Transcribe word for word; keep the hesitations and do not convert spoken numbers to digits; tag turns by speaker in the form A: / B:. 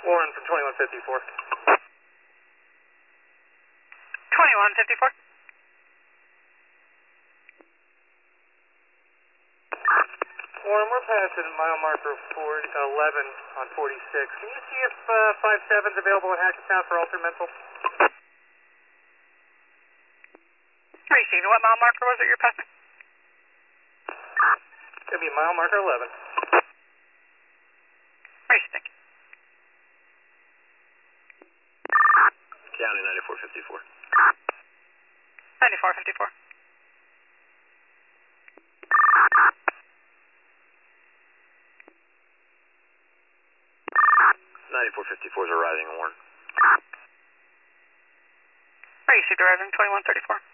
A: Warren from twenty-one fifty-four.
B: twenty-one fifty-four.
A: Warren, we're passing mile marker forty, eleven on forty-six. Can you see if uh, five seven's available in Hackettstown for Ultra Mental?
B: Received. What mile marker was it you're passing?
A: It's going to be mile marker eleven.
B: Received.
C: County ninety-four fifty-four.
B: ninety-four fifty-four.
C: ninety-four fifty-four is arriving in Warren.
B: Received. Arriving twenty-one thirty-four.